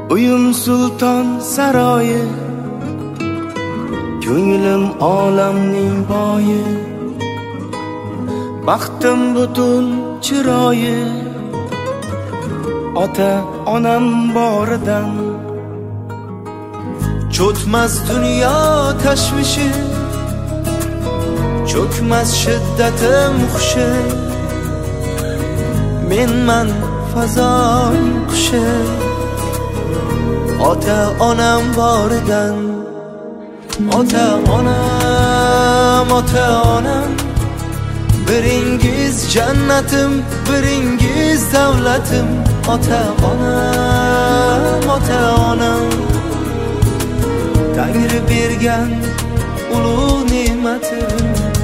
Uyum sulton saroyi, ko'nglim olamning boyi, baxtim butun chiroyi, ota onam boridan. Cho'tmas dunyo tashvishi, cho'kmas shiddatim hushi, menman fazoning qushi, ota onam boridan. Ota onam, biringiz jannatim, biringiz davlatim. Ota onam, Tangri bergan ulug' ne'matim.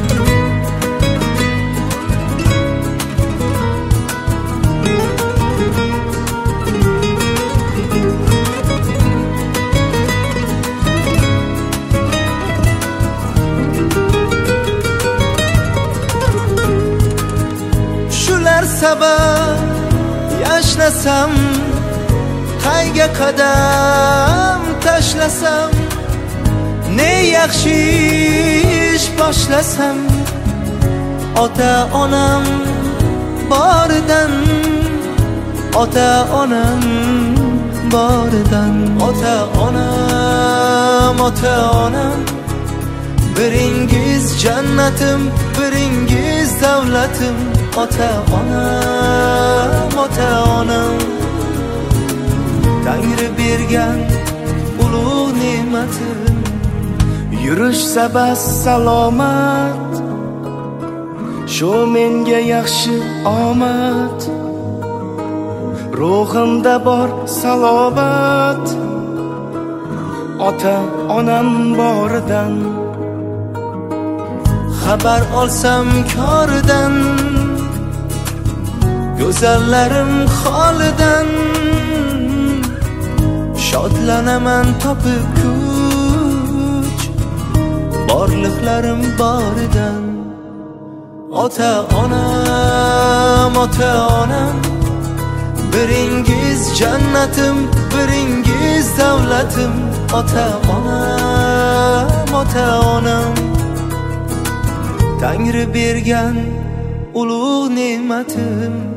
Shular sabab yashnasam, qayga qadam tashlasam, ne yaxshi ish boshlasam, ota onam boridan. Ota onam boridan. Ota onam, biringiz jannatim, biringiz davlatim. Ota onam, Tangri bergan ulug' ne'matim. Yurishsa bas salomat, shu menga yaxshi omad. Ruhimda bor salobat, ota onam boridan. Xabar olsam koridan, go'zallarim holidan, shodlanaman topib kuch, borliqlarim boridan. Ota onam, biringiz jannatim, biringiz davlatim. Ota onam, Tangri bergan ulug' ne'matim.